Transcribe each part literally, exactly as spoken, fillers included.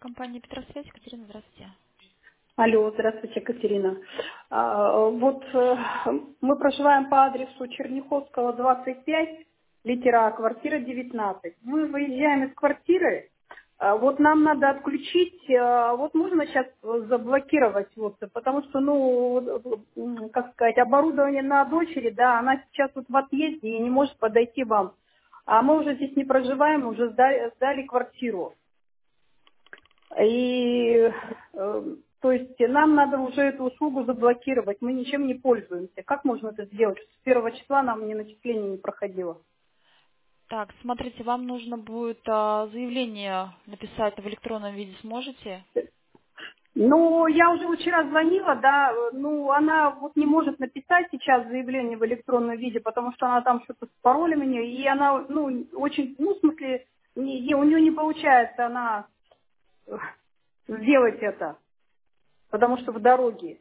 Компания Петросвязь. Екатерина, здравствуйте. Алло, здравствуйте, Екатерина. А, Вот э, мы проживаем по адресу Черняховского, двадцать пять, литера А, квартира девятнадцать. Мы выезжаем из квартиры, а, вот нам надо отключить, а, вот можно сейчас заблокировать, вот, потому что, ну, вот, м, как сказать, оборудование на дочери, да, она сейчас вот в отъезде и не может подойти вам. А мы уже здесь не проживаем, уже сдали, сдали квартиру. И, э, то есть нам надо уже эту услугу заблокировать. Мы ничем не пользуемся. Как можно это сделать? С первого числа нам ни начисление не проходило. Так, смотрите, вам нужно будет а, заявление написать в электронном виде. Сможете? Ну, я уже вот вчера звонила, да, э, ну, она вот не может написать сейчас заявление в электронном виде, потому что она там что-то с паролем у нее, и она, ну, очень, ну, в смысле, не- не- у нее не получается она э, сделать это, потому что в дороге.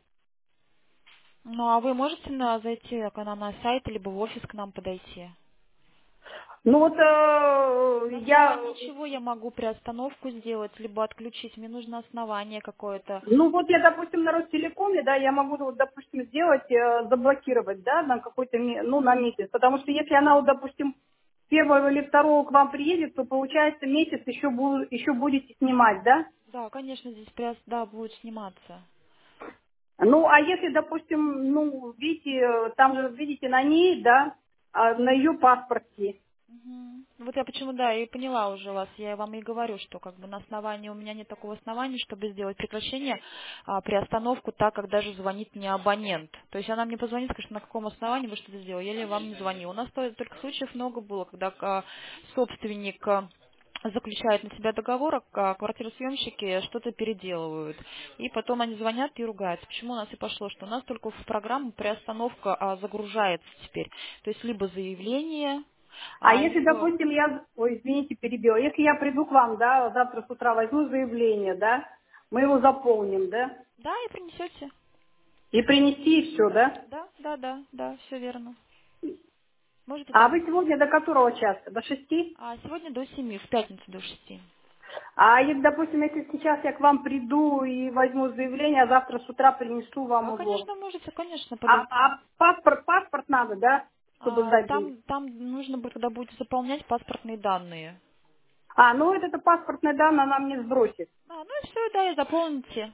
Ну, а вы можете на, зайти к нам на сайт, либо в офис к нам подойти? Ну, вот э, На я основании чего я могу приостановку сделать, либо отключить? Мне нужно основание какое-то. Ну вот я, допустим, на Ростелекоме, да, я могу, вот, допустим, сделать, э, заблокировать, да, на какой-то, ме- ну, на месяц. Потому что если она, вот, допустим, первого или второго к вам приедет, то получается месяц еще, бу- еще будете снимать, да? Да, конечно, здесь приос- да, будет сниматься. Ну, а если, допустим, ну, видите, э, там же, видите, на ней, да, а на ее паспорте. Мгм. Вот я почему, да, и поняла уже вас. Я вам и говорю, что как бы на основании, у меня нет такого основания, чтобы сделать прекращение, а, приостановку так, как даже звонит мне абонент. То есть она мне позвонит, скажет, на каком основании вы что-то сделали, или вам не звонил. У нас то- только случаев много было, когда а, собственник а, заключает на себя договор, а квартиросъемщики что-то переделывают. И потом они звонят и ругаются. Почему у нас и пошло, что у нас только в программу приостановка а, загружается теперь. То есть либо заявление, А а, если, либо, допустим, я, ой, извините, перебила, если я приду к вам, да, завтра с утра возьму заявление, да, мы его заполним, да, да, и принесете. и принести, и все, да? Да, да, да, да, все верно. Можете А так вы сделать. сегодня до которого часа? До шести? А сегодня до семи, в пятницу до шести. А если, допустим, если сейчас я к вам приду и возьму заявление, а завтра с утра принесу вам А, его. конечно, можете, конечно, А, подойти. а паспорт, паспорт надо, да, чтобы А, сдать деньги? там, там нужно будет, когда будете заполнять паспортные данные. А, ну вот это паспортная данные она мне сбросит. А, ну и все, да, и заполните.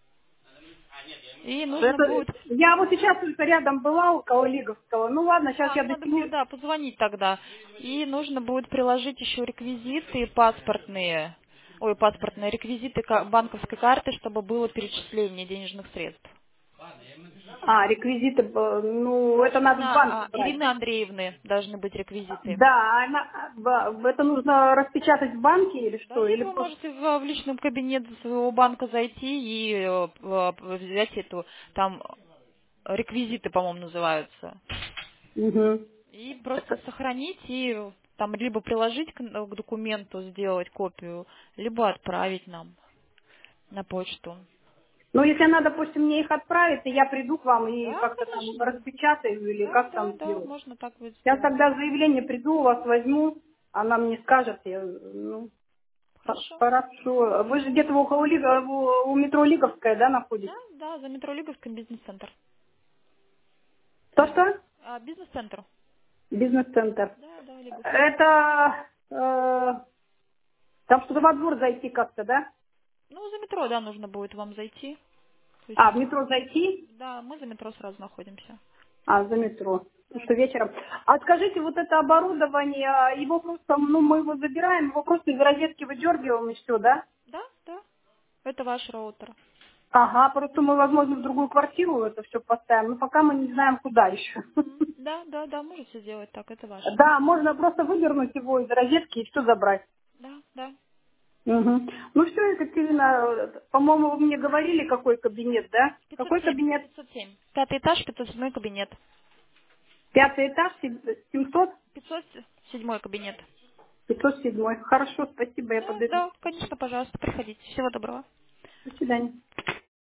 И нужно Это, будет, я вот сейчас только рядом была у Калолиговского. Ну ладно, сейчас да, я ну до надо будет, семи. да, позвонить тогда. И нужно будет приложить еще реквизиты паспортные, ой, паспортные реквизиты ка- банковской карты, чтобы было перечисление денежных средств. А, реквизиты, э, ну, А, это надо в именно банке а, брать. Ирины Андреевны должны быть реквизиты. Да, она, в- это нужно распечатать в банке или Да что? нет, Или вы просто... можете в, в личном кабинете своего банка зайти и э, п- п- взять эту, там реквизиты, по-моему, называются. Мгм. И просто сохранить и там либо приложить к, к документу, сделать копию, либо отправить нам на почту. Ну, если она, допустим, мне их отправит, и я приду к вам и Да, как-то там конечно. распечатаю или Да, как да, там да, сделать. можно так будет Я сделать. тогда заявление приду, у вас возьму, она мне скажет, я, ну, х- Хорошо. хорошо. Вы же где-то около Лига- у у метро Лиговская, да, Да, находитесь? да, за метро Лиговском бизнес-центр. То-что? А, бизнес-центр. Бизнес-центр. Да, да, Лиговский. Это, э, там что-то во двор зайти как-то, да? Ну, за метро, да, нужно будет вам зайти. То есть, А, в метро зайти? да, мы за метро сразу находимся. А, за метро. Да, Что да. вечером. А скажите, вот это оборудование, его просто, ну, мы его забираем, его просто из розетки выдергиваем и все, да? Да, да. Это ваш роутер. Ага, просто мы, возможно, в другую квартиру это все поставим, но пока мы не знаем, куда еще. Мгм. Да, да, да, можете сделать так, это ваше. Да, можно просто выдернуть его из розетки и все забрать. Да, да. Мгм. Ну все, Екатерина, э, по-моему, вы мне говорили, какой кабинет, да? пятьсот Какой семь, кабинет? пятьсот семь. Пятый этаж, пятьсот седьмой кабинет. Пятый этаж, семьсот, пятьсот седьмой кабинет. пятьсот седьмой. Хорошо, спасибо, я Да, подойду. да, конечно, пожалуйста, приходите. Всего доброго. До свидания.